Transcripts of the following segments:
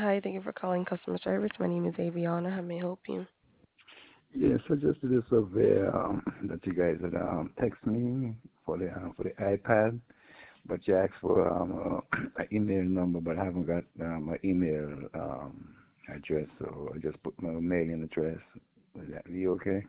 Hi, thank you for calling customer service. My name is Aviana. How may I help you? Yes, I just did a survey that you guys had text me for the iPad, but you asked for an email number, but I haven't got my email address, so I just put my mailing address. Would that be okay?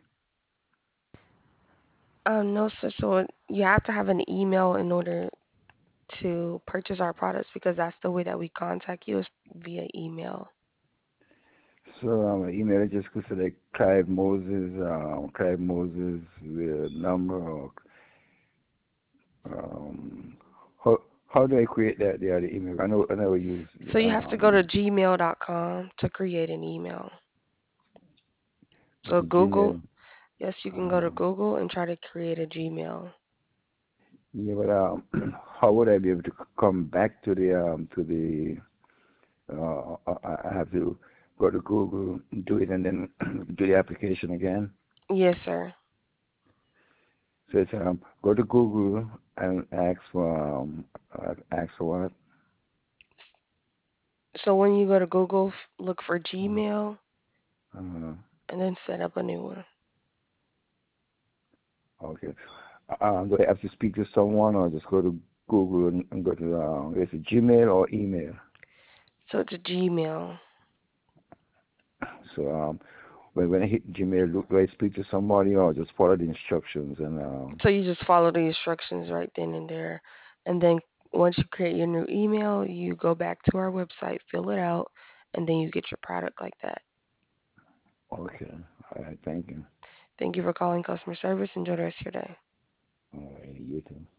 No, sir. So you have to have an email in order to purchase our products because that's the way that we contact you is via email. So my email address could say like Clive Moses with number or um, how how do I create that the other email? I never use So you have to go to gmail.com to create an email. So Google, Gmail. yes, you can go to Uh, Google and try to create a Gmail. Yeah, but how would I be able to come back to the I have to go to Google, do it, and then do the application again. Yes, sir. So it's go to Google and ask for what? So when you go to Google, look for Gmail Uh, and then set up a new one. okay. Do I have to speak to someone or just go to Google and go to is it Gmail or email? So it's a Gmail. So when I hit Gmail, do I speak to somebody or just follow the instructions and So you just follow the instructions right then and there. And then once you create your new email, you go back to our website, fill it out, and then you get your product like that. okay. All right, thank you. Thank you for calling customer service. Enjoy the rest of your day. All right, you too.